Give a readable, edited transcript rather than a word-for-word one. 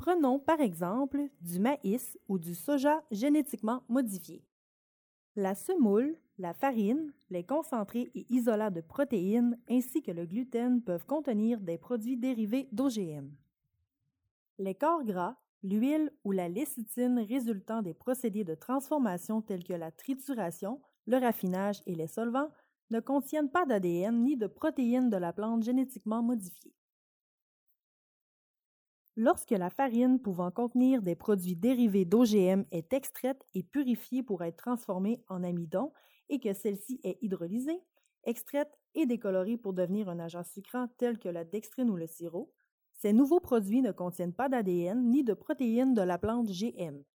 Prenons par exemple du maïs ou du soja génétiquement modifié. La semoule, la farine, les concentrés et isolats de protéines ainsi que le gluten peuvent contenir des produits dérivés d'OGM. Les corps gras, l'huile ou la lécithine résultant des procédés de transformation tels que la trituration, le raffinage et les solvants ne contiennent pas d'ADN ni de protéines de la plante génétiquement modifiées. Lorsque la farine pouvant contenir des produits dérivés d'OGM est extraite et purifiée pour être transformée en amidon et que celle-ci est hydrolysée, extraite et décolorée pour devenir un agent sucrant tel que la dextrine ou le sirop, ces nouveaux produits ne contiennent pas d'ADN ni de protéines de la plante GM.